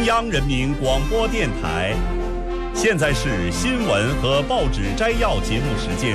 央人民广播电台。现在是新闻和报纸摘要节目时间。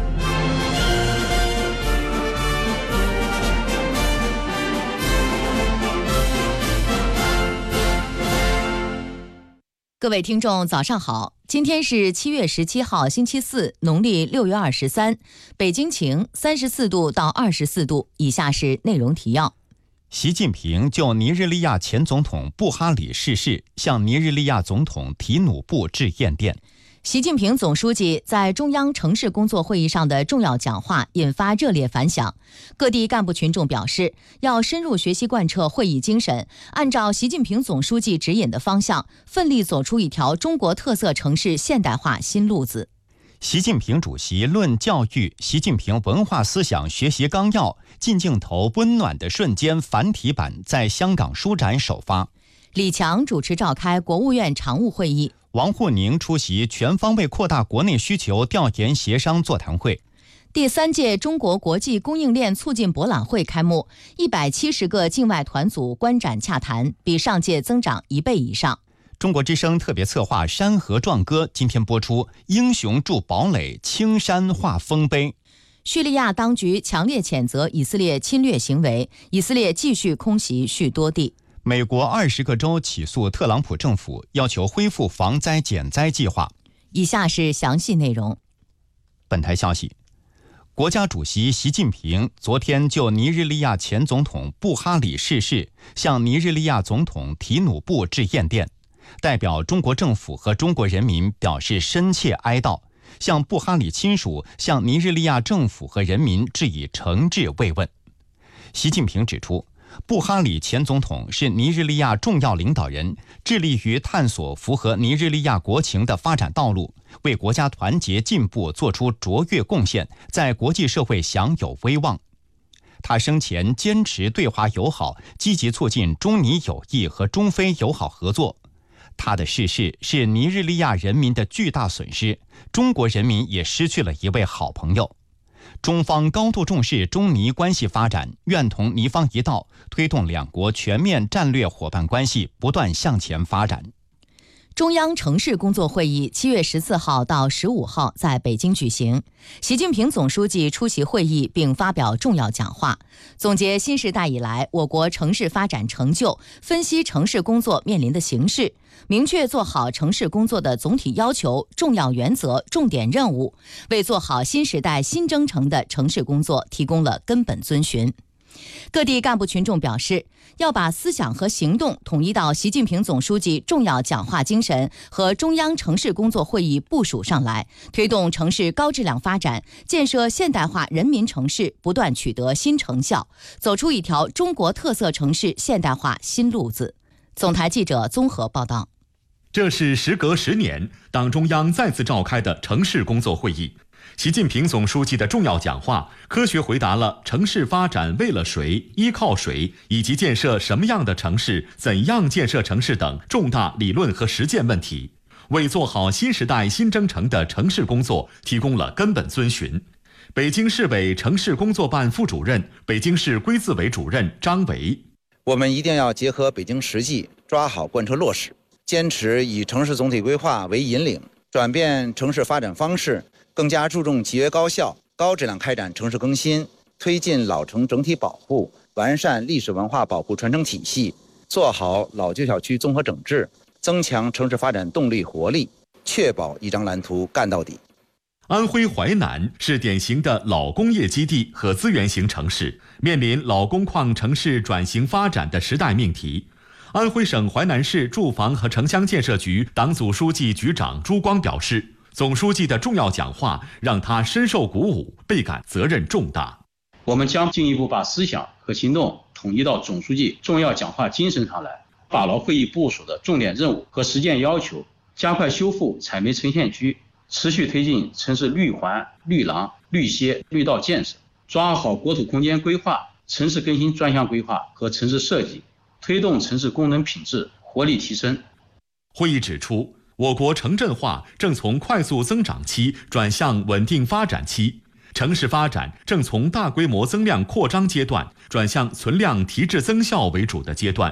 各位听众早上好，今天是7月17号星期四，农历6月23，北京晴，34度到24度。以下是内容提要。 习近平就尼日利亚前总统布哈里逝世向尼日利亚总统提努布致唁电。 习近平总书记在中央城市工作会议上的重要讲话引发热烈反响，各地干部群众表示，要深入学习贯彻会议精神，按照习近平总书记指引的方向，奋力走出一条中国特色城市现代化新路子。 习近平主席论教育习近平文化思想学习纲要近镜头温暖的瞬间繁体版在香港书展首发。 李强主持召开国务院常务会议。 王沪宁出席全方位扩大国内需求调研协商座谈会。 第3届中国国际供应链促进博览会开幕，170个境外团组观展洽谈，比上届增长1倍以上。 中国之声特别策划《山河壮歌》今天播出，英雄筑堡垒，青山化丰碑。 叙利亚当局强烈谴责以色列侵略行为，以色列继续空袭叙多地。 美国20个州起诉特朗普政府，要求恢复防灾减灾计划。 以下是详细内容。 本台消息，国家主席习近平昨天就尼日利亚前总统布哈里逝世向尼日利亚总统提努布致唁电，代表中国政府和中国人民表示深切哀悼，向布哈里亲属、向尼日利亚政府和人民致以诚挚慰问。习近平指出，布哈里前总统是尼日利亚重要领导人，致力于探索符合尼日利亚国情的发展道路，为国家团结进步做出卓越贡献，在国际社会享有威望。他生前坚持对华友好，积极促进中尼友谊和中非友好合作。他的逝世是尼日利亚人民的巨大损失，中国人民也失去了一位好朋友。中方高度重视中尼关系发展，愿同尼方一道，推动两国全面战略伙伴关系不断向前发展。 中央城市工作会议7月14号到15号在北京举行，习近平总书记出席会议并发表重要讲话，总结新时代以来我国城市发展成就，分析城市工作面临的形势，明确做好城市工作的总体要求、重要原则、重点任务，为做好新时代新征程的城市工作提供了根本遵循。各地干部群众表示，要把思想和行动统一到习近平总书记重要讲话精神和中央城市工作会议部署上来，推动城市高质量发展，建设现代化人民城市不断取得新成效，走出一条中国特色城市现代化新路子。总台记者综合报道。 这是时隔10年，党中央再次召开的城市工作会议。习近平总书记的重要讲话，科学回答了城市发展为了谁、依靠谁，以及建设什么样的城市、怎样建设城市等重大理论和实践问题，为做好新时代新征程的城市工作提供了根本遵循。北京市委城市工作办副主任、北京市规字委主任张维： 我们一定要结合北京实际，抓好贯彻落实，坚持以城市总体规划为引领，转变城市发展方式，更加注重节约高效、高质量开展城市更新，推进老城整体保护，完善历史文化保护传承体系，做好老旧小区综合整治，增强城市发展动力活力，确保一张蓝图干到底。 安徽淮南是典型的老工业基地和资源型城市，面临老工矿城市转型发展的时代命题。安徽省淮南市住房和城乡建设局党组书记局长朱光表示，总书记的重要讲话让他深受鼓舞，倍感责任重大。 我们将进一步把思想和行动统一到总书记重要讲话精神上来，把牢会议部署的重点任务和实践要求，加快修复采煤沉陷区，持续推进城市绿环、绿廊、绿街、绿道建设，抓好国土空间规划、城市更新专项规划和城市设计，推动城市功能品质活力提升。 会议指出，我国城镇化正从快速增长期转向稳定发展期，城市发展正从大规模增量扩张阶段转向存量提质增效为主的阶段，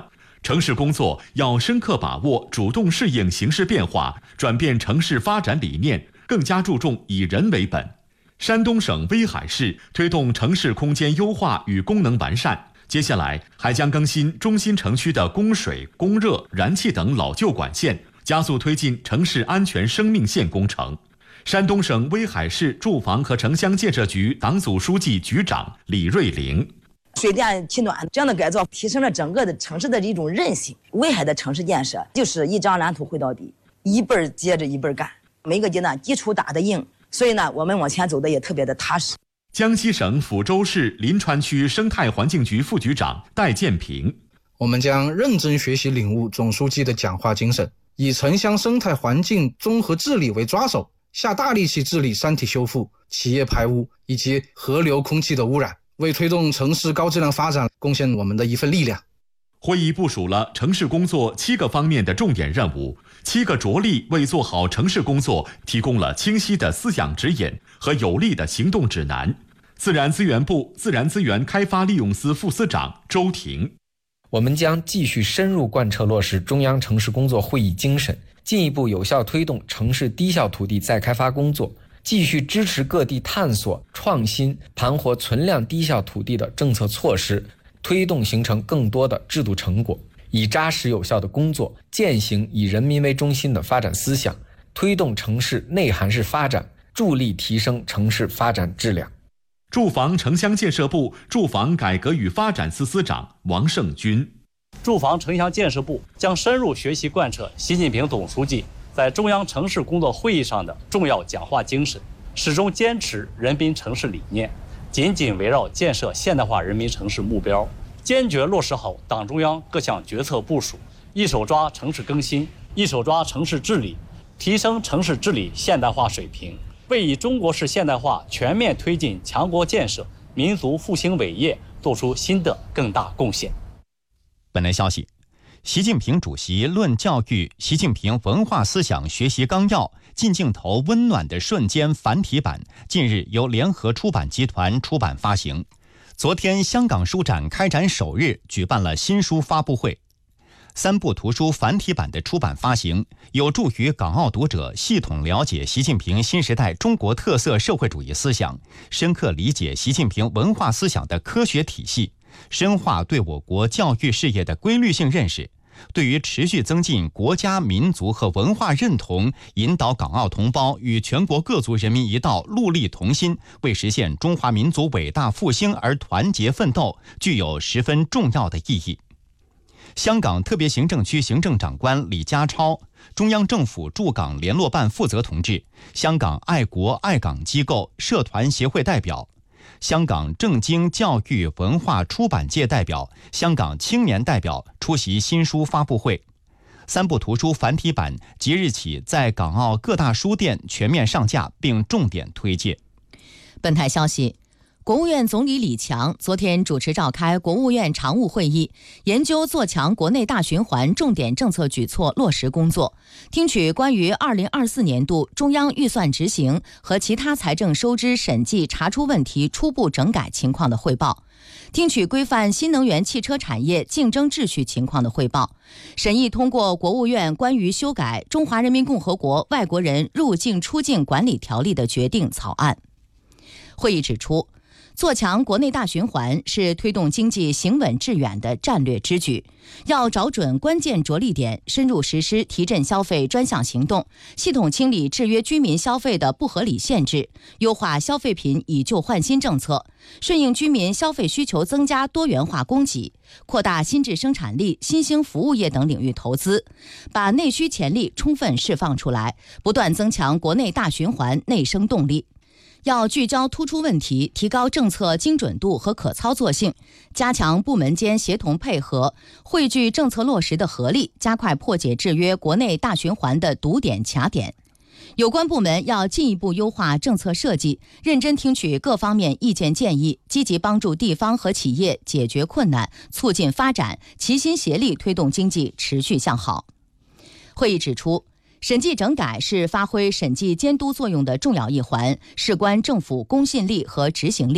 城市工作要深刻把握主动适应形势变化、转变城市发展理念，更加注重以人为本。山东省威海市推动城市空间优化与功能完善，接下来还将更新中心城区的供水、供热、燃气等老旧管线，加速推进城市安全生命线工程。山东省威海市住房和城乡建设局党组书记、局长李瑞玲。 水电气暖这样的改造，提升了整个的城市的一种韧性。威海的城市建设就是一张蓝图绘到底，一辈接着一辈干，每个阶段基础打得硬，所以呢，我们往前走的也特别的踏实。 江西省抚州市临川区生态环境局副局长戴建平： 我们将认真学习领悟总书记的讲话精神，以城乡生态环境综合治理为抓手，下大力气治理山体修复、企业排污以及河流空气的污染，为推动城市高质量发展贡献我们的一份力量。 会议部署了城市工作7个方面的重点任务，7个着力为做好城市工作提供了清晰的思想指引和有力的行动指南。自然资源部自然资源开发利用司副司长周婷： 我们将继续深入贯彻落实中央城市工作会议精神，进一步有效推动城市低效土地再开发工作，继续支持各地探索创新盘活存量低效土地的政策措施，推动形成更多的制度成果，以扎实有效的工作践行以人民为中心的发展思想，推动城市内涵式发展，助力提升城市发展质量。 住房城乡建设部住房改革与发展司司长王胜军： 住房城乡建设部将深入学习贯彻习近平总书记在中央城市工作会议上的重要讲话精神，始终坚持人民城市理念，紧紧围绕建设现代化人民城市目标，坚决落实好党中央各项决策部署，一手抓城市更新，一手抓城市治理，提升城市治理现代化水平，为以中国式现代化全面推进强国建设、民族复兴伟业做出新的更大贡献。 本台消息，习近平主席论教育习近平文化思想学习纲要近镜头温暖的瞬间繁体版近日由联合出版集团出版发行。昨天香港书展开展首日举办了新书发布会。3部图书繁体版的出版发行，有助于港澳读者系统了解习近平新时代中国特色社会主义思想，深刻理解习近平文化思想的科学体系，深化对我国教育事业的规律性认识，对于持续增进国家民族和文化认同，引导港澳同胞与全国各族人民一道戮力同心，为实现中华民族伟大复兴而团结奋斗，具有十分重要的意义。香港特别行政区行政长官李家超、中央政府驻港联络办负责同志、香港爱国爱港机构社团协会代表、香港政经教育文化出版界代表、香港青年代表出席新书发布会。3部图书繁体版即日起在港澳各大书店全面上架，并重点推介。 本台消息，国务院总理李强昨天主持召开国务院常务会议，研究做强国内大循环重点政策举措落实工作，听取关于2024年度中央预算执行和其他财政收支审计查出问题初步整改情况的汇报，听取规范新能源汽车产业竞争秩序情况的汇报，审议通过国务院关于修改《中华人民共和国外国人入境出境管理条例》的决定草案。会议指出，做强国内大循环是推动经济行稳致远的战略之举，要找准关键着力点，深入实施提振消费专项行动，系统清理制约居民消费的不合理限制，优化消费品以旧换新政策，顺应居民消费需求，增加多元化供给，扩大新质生产力、新兴服务业等领域投资，把内需潜力充分释放出来，不断增强国内大循环内生动力。要聚焦突出问题，提高政策精准度和可操作性，加强部门间协同配合，汇聚政策落实的合力，加快破解制约国内大循环的堵点卡点。有关部门要进一步优化政策设计，认真听取各方面意见建议，积极帮助地方和企业解决困难，促进发展，齐心协力推动经济持续向好。会议指出，审计整改是发挥审计监督作用的重要一环，事关政府公信力和执行力。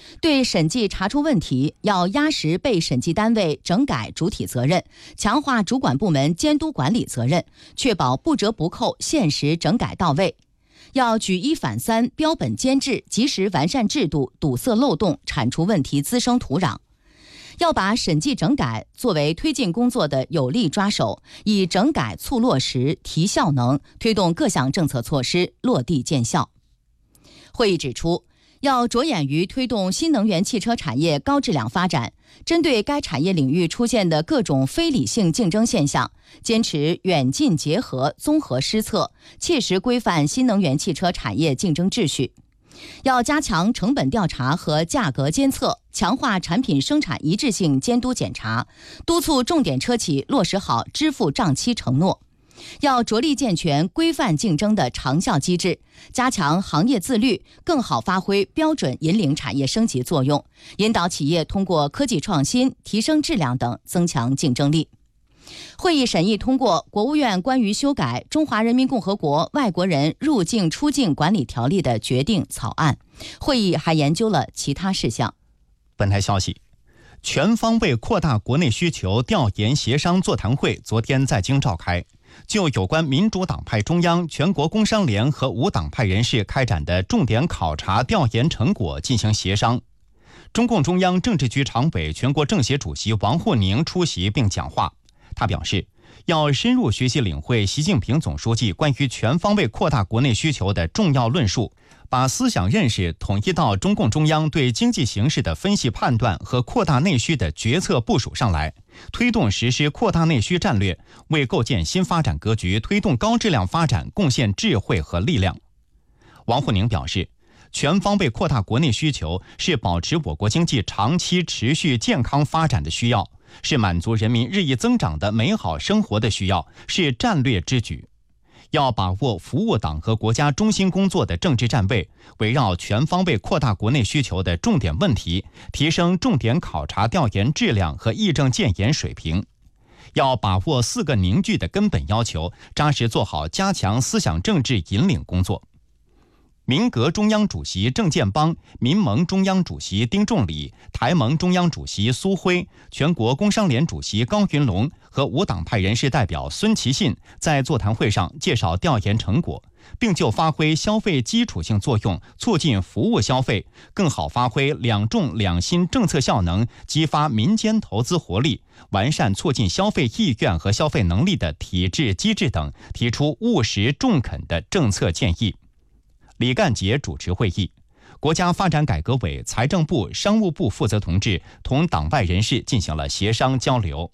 对审计查出问题，要压实被审计单位整改主体责任，强化主管部门监督管理责任，确保不折不扣限时整改到位。要举一反三，标本兼治，及时完善制度，堵塞漏洞，铲除问题滋生土壤。要把审计整改作为推进工作的有力抓手，以整改促落实、提效能，推动各项政策措施落地见效。会议指出，要着眼于推动新能源汽车产业高质量发展，针对该产业领域出现的各种非理性竞争现象，坚持远近结合、综合施策，切实规范新能源汽车产业竞争秩序。要加强成本调查和价格监测，强化产品生产一致性监督检查，督促重点车企落实好支付账期承诺。要着力健全规范竞争的长效机制，加强行业自律，更好发挥标准引领产业升级作用，引导企业通过科技创新、提升质量等增强竞争力。会议审议通过国务院关于修改《中华人民共和国外国人入境出境管理条例》的决定草案。会议还研究了其他事项。 本台消息，全方位扩大国内需求调研协商座谈会昨天在京召开，就有关民主党派中央、全国工商联和无党派人士开展的重点考察调研成果进行协商。中共中央政治局常委、全国政协主席王沪宁出席并讲话。他表示，要深入学习领会习近平总书记关于全方位扩大国内需求的重要论述，把思想认识统一到中共中央对经济形势的分析判断和扩大内需的决策部署上来，推动实施扩大内需战略，为构建新发展格局、推动高质量发展贡献智慧和力量。王沪宁表示，全方位扩大国内需求是保持我国经济长期持续健康发展的需要，是满足人民日益增长的美好生活的需要，是战略之举。要把握服务党和国家中心工作的政治站位，围绕全方位扩大国内需求的重点问题，提升重点考察调研质量和议政建言水平。要把握4个凝聚的根本要求，扎实做好加强思想政治引领工作。民革中央主席郑建邦、民盟中央主席丁仲礼、台盟中央主席苏辉、全国工商联主席高云龙和无党派人士代表孙其信在座谈会上介绍调研成果，并就发挥消费基础性作用，促进服务消费，更好发挥两重两新政策效能，激发民间投资活力，完善促进消费意愿和消费能力的体制机制等，提出务实中肯的政策建议。李干杰主持会议，国家发展改革委、财政部、商务部负责同志同党外人士进行了协商交流。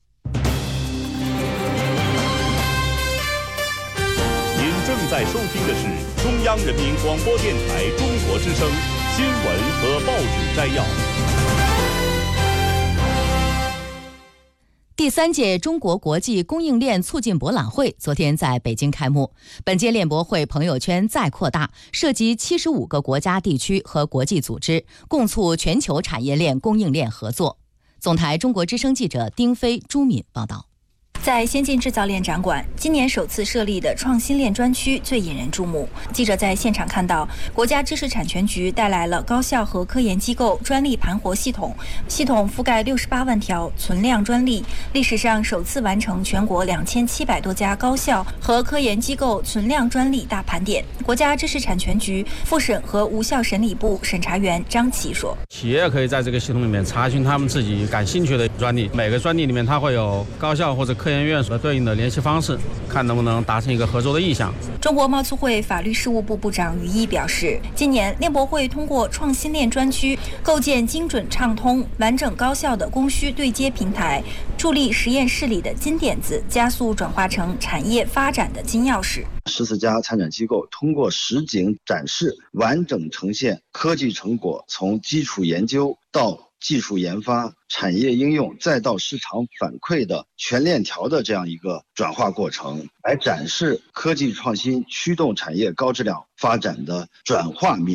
您正在收听的是中央人民广播电台中国之声新闻和报纸摘要。 第3届中国国际供应链促进博览会昨天在北京开幕。本届链博会朋友圈再扩大，涉及75个国家地区和国际组织，共促全球产业链供应链合作。总台中国之声记者丁飞、朱敏报道。 在先进制造链展馆，今年首次设立的创新链专区最引人注目。记者在现场看到，国家知识产权局带来了高校和科研机构专利盘活系统，系统覆盖68万条存量专利，历史上首次完成全国2700多家高校和科研机构存量专利大盘点。国家知识产权局复审和无效审理部审查员张琪说：“ 企业可以在这个系统里面查询他们自己感兴趣的专利，每个专利里面它会有高校或者科研院所的对应的联系方式，看能不能达成一个合作的意向。” 中国贸促会法律事务部部长于毅表示，今年链博会通过创新链专区，构建精准畅通、完整高效的供需对接平台，助力实验室里的金点子加速转化成产业发展的金钥匙。 14家参展机构通过实景展示，完整呈现科技成果从基础研究到技术研发、产业应用再到市场反馈的全链条的这样一个转化过程，来展示科技创新驱动产业高质量发展的转化密码。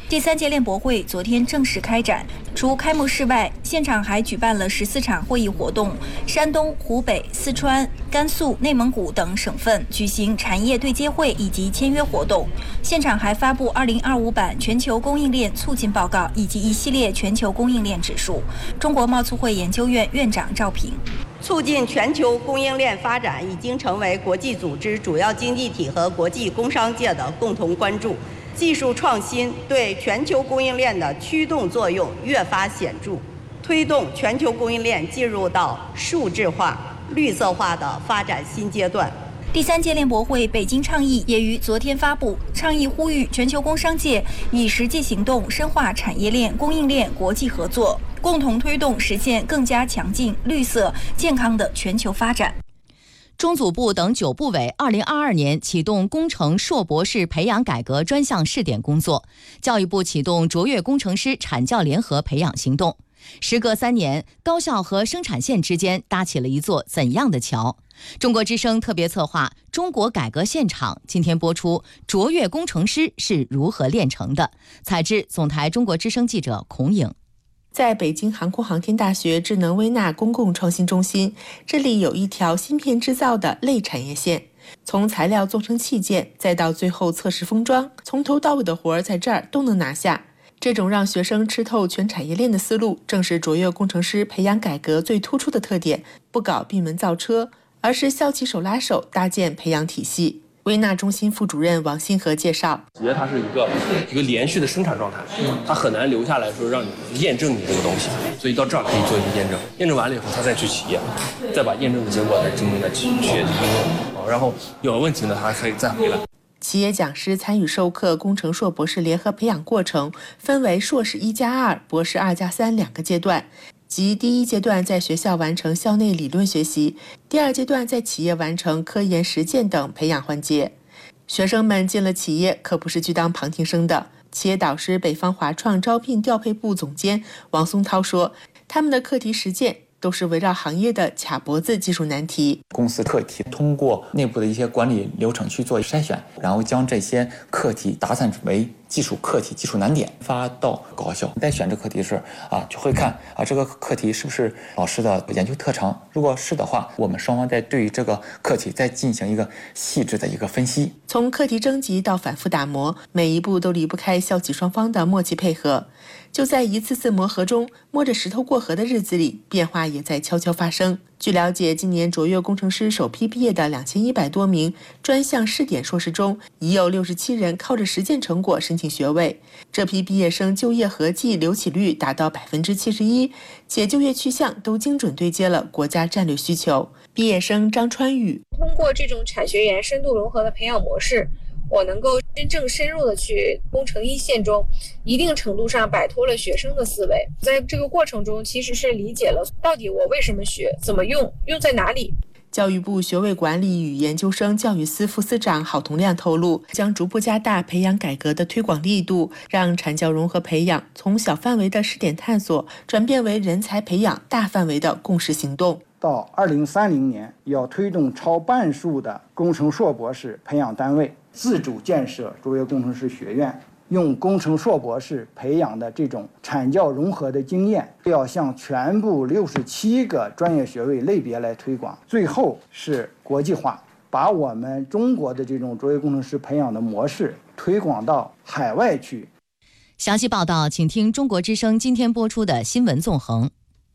第3届链博会昨天正式开展，除开幕式外，现场还举办了14场会议活动。山东、湖北、四川、甘肃、内蒙古等省份举行产业对接会以及签约活动。现场还发布2025版全球供应链促进报告以及一系列全球供应链指数。中国贸促会研究院院长赵平。 促进全球供应链发展已经成为国际组织、主要经济体和国际工商界的共同关注。技术创新对全球供应链的驱动作用越发显著，推动全球供应链进入到数字化、绿色化的发展新阶段。 第3届链博会北京倡议也于昨天发布，倡议呼吁全球工商界以实际行动深化产业链、供应链国际合作，共同推动实现更加强劲、绿色、健康的全球发展。 中组部等9部委2022年启动工程硕博士培养改革专项试点工作，教育部启动卓越工程师产教联合培养行动。时隔3年，高校和生产线之间搭起了一座怎样的桥？中国之声特别策划《中国改革现场》今天播出，卓越工程师是如何炼成的？采制总台中国之声记者孔颖。 在北京航空航天大学智能微纳公共创新中心，这里有一条芯片制造的类产业线，从材料做成器件，再到最后测试封装，从头到尾的活儿在这儿都能拿下。这种让学生吃透全产业链的思路，正是卓越工程师培养改革最突出的特点。不搞闭门造车，而是校企手拉手搭建培养体系。微纳中心副主任王新和介绍， 企业它是一个连续的生产状态，它很难留下来说让你验证你这个东西，所以到这儿可以做一个验证，验证完了以后，他再去企业，再把验证的结果再进行在企业的应用，然后有了问题呢，他可以再回来。 企业讲师参与授课工程硕博士联合培养过程，分为硕士1+2、博士2+3两个阶段。即第一阶段在学校完成校内理论学习，第二阶段在企业完成科研实践等培养环节。学生们进了企业可不是去当旁听生的。企业导师北方华创招聘调配部总监王松涛说，他们的课题实践都是围绕行业的卡脖子技术难题。 公司课题通过内部的一些管理流程去做筛选，然后将这些课题打散为技术课题、技术难点，发到高校。在选这课题时就会看这个课题是不是老师的研究特长，如果是的话，我们双方再对于这个课题再进行一个细致的一个分析。 从课题征集到反复打磨，每一步都离不开校企双方的默契配合。就在一次次磨合中，摸着石头过河的日子里，变化也在悄悄发生。据了解，今年卓越工程师首批毕业的2100多名专项试点硕士中，已有67人靠着实践成果申请学位。这批毕业生就业合计留起率达到71%，且就业去向都精准对接了国家战略需求。毕业生张川宇通过这种产学研深度融合的培养模式，我能够真正深入的去工程一线中，一定程度上摆脱了学生的思维。在这个过程中，其实是理解了到底我为什么学，怎么用，用在哪里。 教育部学位管理与研究生教育司副司长郝同亮透露，将逐步加大培养改革的推广力度，让产教融合培养从小范围的试点探索转变为人才培养大范围的共识行动。 到2030年，要推动超半数的工程硕博士培养单位自主建设卓越工程师学院，用工程硕博士培养的这种产教融合的经验，要向全部67个专业学位类别来推广。最后是国际化，把我们中国的这种卓越工程师培养的模式推广到海外去。 详细报道，请听中国之声今天播出的新闻纵横。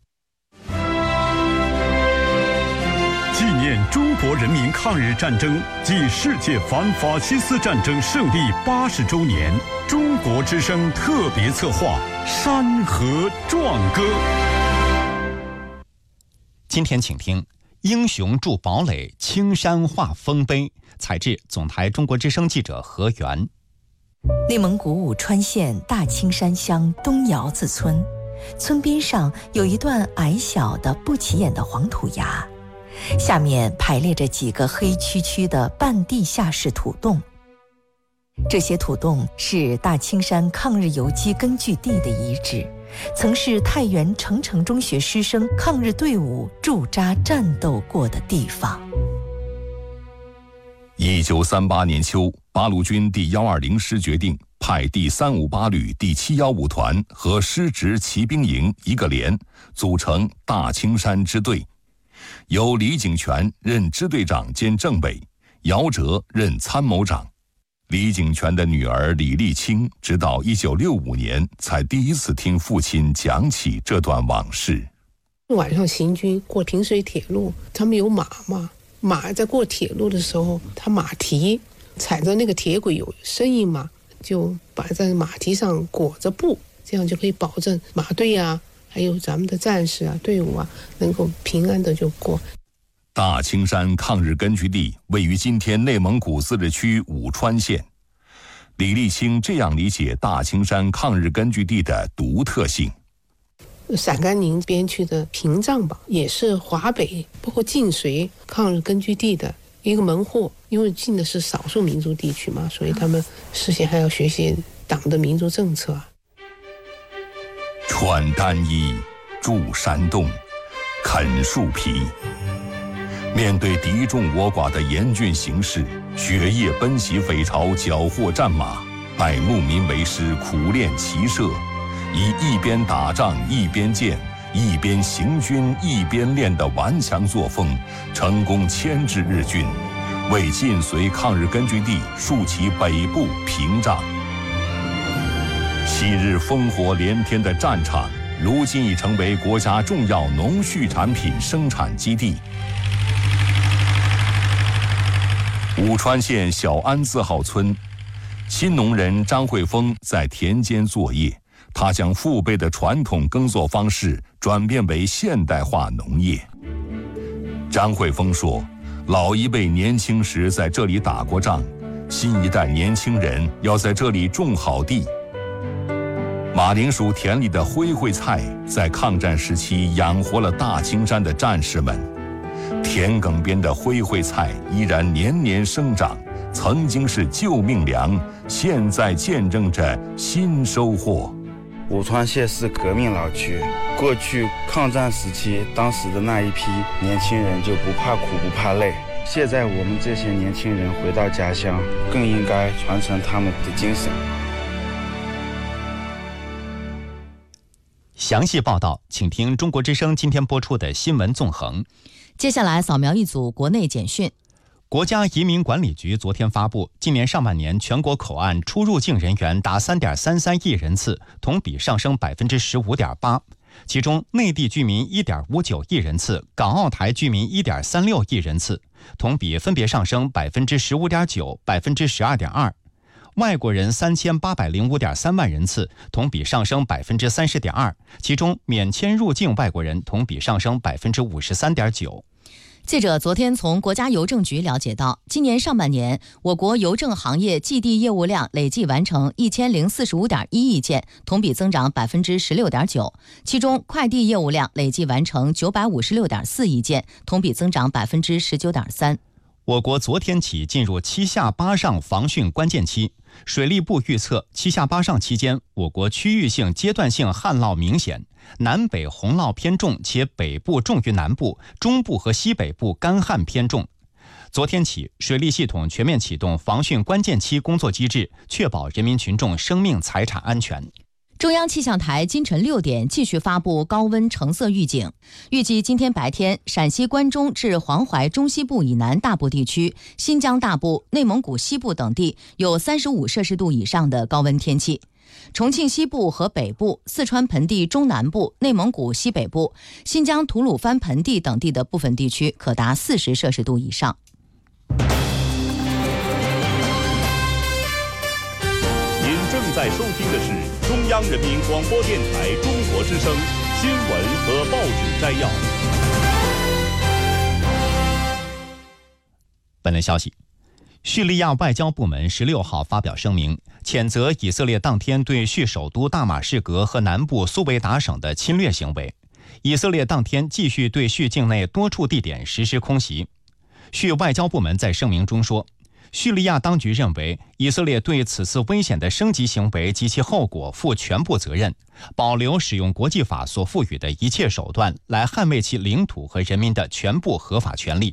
纪念中国人民抗日战争暨世界反法西斯战争胜利80周年，中国之声特别策划《山河壮歌》。 今天请听《英雄筑堡垒，青山化丰碑》，采制总台中国之声记者何源。 内蒙古武川县大青山乡东窑子村，村边上有一段矮小的不起眼的黄土崖，下面排列着几个黑黢黢的半地下式土洞。这些土洞是大青山抗日游击根据地的遗址，曾是太原成城中学师生抗日队伍驻扎战斗过的地方。 1938年秋，八路军第120师决定派第358旅第715团和师职骑兵营1个连，组成大青山支队，由李景全任支队长兼政委，姚哲任参谋长。李景全的女儿李立清直到1965年才第一次听父亲讲起这段往事。 晚上行军过平水铁路，他们有马嘛，马在过铁路的时候，他马蹄踩着那个铁轨有声音嘛，就把在马蹄上裹着布，这样就可以保证马队啊，还有咱们的战士啊、队伍啊，能够平安的就过。 大青山抗日根据地位于今天内蒙古自治区武川县。李立清这样理解大青山抗日根据地的独特性。 陕甘宁边区的屏障吧，也是华北包括晋绥抗日根据地的一个门户，因为进的是少数民族地区嘛，所以他们事先还要学习党的民族政策。 穿单衣，住山洞，啃树皮。面对敌众我寡的严峻形势，雪夜奔袭匪巢，缴获战马，拜牧民为师，苦练骑射，以一边打仗一边建，一边行军一边练的顽强作风，成功牵制日军，为晋绥抗日根据地竖起北部屏障。昔日烽火连天的战场，如今已成为国家重要农畜产品生产基地。武川县小安字号村，新农人张惠峰在田间作业，他将父辈的传统耕作方式转变为现代化农业。张惠峰说，老一辈年轻时在这里打过仗，新一代年轻人要在这里种好地。马铃薯田里的灰灰菜在抗战时期养活了大青山的战士们，田埂边的灰灰菜依然年年生长，曾经是救命粮，现在见证着新收获。 武川县是革命老区，过去抗战时期，当时的那一批年轻人就不怕苦不怕累。现在我们这些年轻人回到家乡，更应该传承他们的精神。 详细报道，请听中国之声今天播出的新闻纵横。 接下来扫描一组国内简讯。 国家移民管理局昨天发布，今年上半年全国口岸出入境人员达 3.33 亿人次，同比上升 15.8%。其中，内地居民 1.59 亿人次，港澳台居民 1.36 亿人次，同比分别上升 15.9%、12.2%。外国人3805.3万人次，同比上升 30.2%， 其中免签入境外国人同比上升 53.9%。 记者昨天从国家邮政局了解到，今年上半年我国邮政行业寄递业务量累计完成1045.1亿件，同比增长 16.9%， 其中快递业务量累计完成956.4亿件，同比增长 19.3%。 我国昨天起进入7下8上防汛关键期，水利部预测7下8上期间，我国区域性阶段性旱涝明显，南北洪涝偏重，且北部重于南部，中部和西北部干旱偏重。昨天起，水利系统全面启动防汛关键期工作机制，确保人民群众生命财产安全。 中央气象台今晨6点继续发布高温橙色预警，预计今天白天，陕西关中至黄淮中西部以南大部地区、新疆大部、内蒙古西部等地有35摄氏度以上的高温天气。重庆西部和北部、四川盆地中南部、内蒙古西北部、新疆吐鲁番盆地等地的部分地区可达40摄氏度以上。 您正在收听的是中央人民广播电台中国之声新闻和报纸摘要。 本轮消息，叙利亚外交部门16号发表声明，谴责以色列当天对叙首都大马士革和南部苏维达省的侵略行为。以色列当天继续对叙境内多处地点实施空袭。叙外交部门在声明中说，叙利亚当局认为以色列对此次危险的升级行为及其后果负全部责任，保留使用国际法所赋予的一切手段来捍卫其领土和人民的全部合法权利。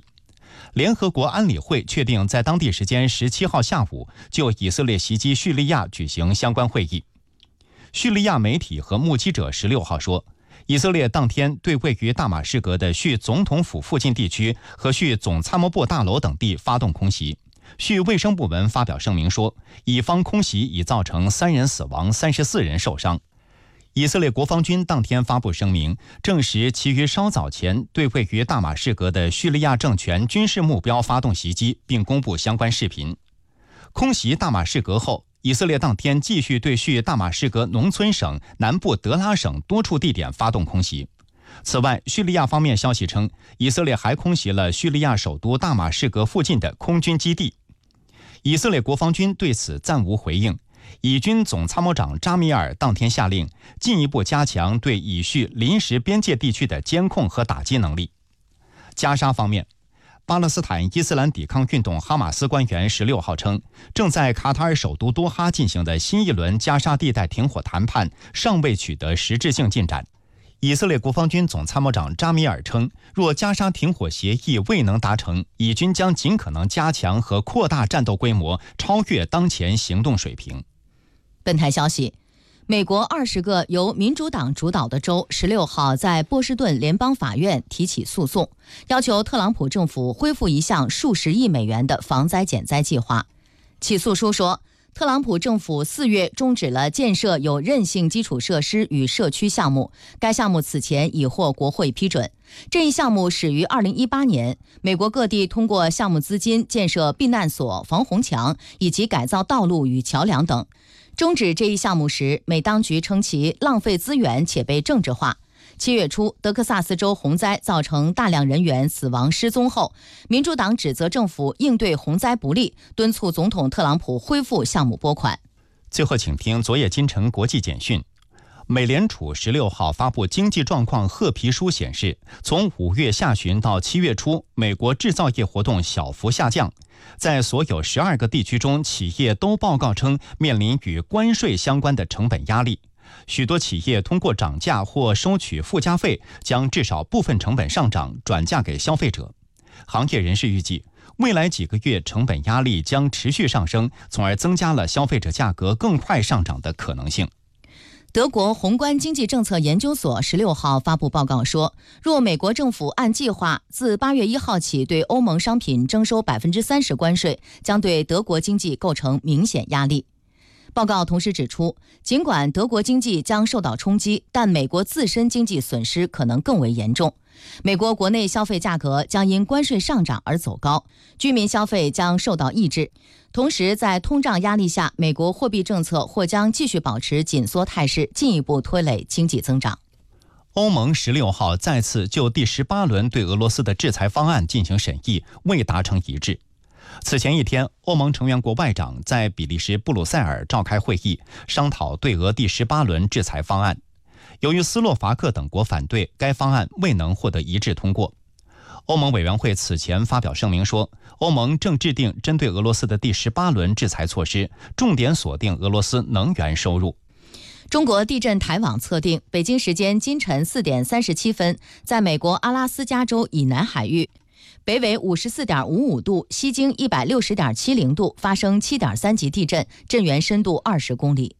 联合国安理会确定在当地时间17号下午就以色列袭击叙利亚举行相关会议。叙利亚媒体和目击者16号说，以色列当天对位于大马士革的叙总统府附近地区和叙总参谋部大楼等地发动空袭。叙卫生部门发表声明说，以方空袭已造成3人死亡，34人受伤。以色列国防军当天发布声明，证实其于稍早前对位于大马士革的叙利亚政权军事目标发动袭击，并公布相关视频。空袭大马士革后，以色列当天继续对叙大马士革农村省南部德拉省多处地点发动空袭。此外，叙利亚方面消息称，以色列还空袭了叙利亚首都大马士革附近的空军基地。以色列国防军对此暂无回应。以军总参谋长扎米尔当天下令，进一步加强对以叙临时边界地区的监控和打击能力。加沙方面，巴勒斯坦伊斯兰抵抗运动哈马斯官员16号称，正在卡塔尔首都多哈进行的新一轮加沙地带停火谈判尚未取得实质性进展。以色列国防军总参谋长扎米尔称，若加沙停火协议未能达成，以军将尽可能加强和扩大战斗规模，超越当前行动水平。 本台消息，美国20个由民主党主导的州16号在波士顿联邦法院提起诉讼，要求特朗普政府恢复一项数十亿美元的防灾减灾计划。起诉书说，特朗普政府4月终止了建设有韧性基础设施与社区项目，该项目此前已获国会批准。这一项目始于2018年，美国各地通过项目资金建设避难所、防洪墙以及改造道路与桥梁等。终止这一项目时，美当局称其浪费资源且被政治化。7月初，德克萨斯州洪灾造成大量人员死亡失踪后，民主党指责政府应对洪灾不力，敦促总统特朗普恢复项目拨款。 最后请听昨夜今晨国际简讯。美联储16号发布经济状况褐皮书显示，从5月下旬到7月初，美国制造业活动小幅下降。在所有12个地区中，企业都报告称面临与关税相关的成本压力。许多企业通过涨价或收取附加费，将至少部分成本上涨转嫁给消费者。行业人士预计，未来几个月成本压力将持续上升，从而增加了消费者价格更快上涨的可能性。 德国宏观经济政策研究所16号发布报告说，若美国政府按计划自8月1号起对欧盟商品征收30%关税，将对德国经济构成明显压力。报告同时指出，尽管德国经济将受到冲击，但美国自身经济损失可能更为严重。美国国内消费价格将因关税上涨而走高，居民消费将受到抑制。同时，在通胀压力下，美国货币政策或将继续保持紧缩态势，进一步拖累经济增长。 欧盟16号再次就第18轮对俄罗斯的制裁方案进行审议，未达成一致。此前一天，欧盟成员国外长在比利时布鲁塞尔召开会议，商讨对俄第18轮制裁方案。由于斯洛伐克等国反对，该方案未能获得一致通过。欧盟委员会此前发表声明说，欧盟正制定针对俄罗斯的第18轮制裁措施，重点锁定俄罗斯能源收入。 中国地震台网测定，北京时间今晨4点37分，在美国阿拉斯加州以南海域，北纬54.55度，西经160.70度，发生7.3级地震，震源深度20公里。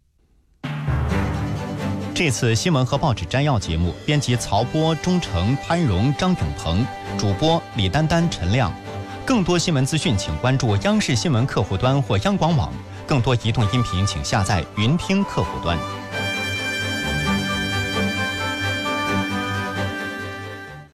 这次新闻和报纸摘要节目，编辑曹波、钟诚、潘荣、张永鹏，主播李丹丹、陈亮。更多新闻资讯，请关注央视新闻客户端或央广网。更多移动音频，请下载云听客户端。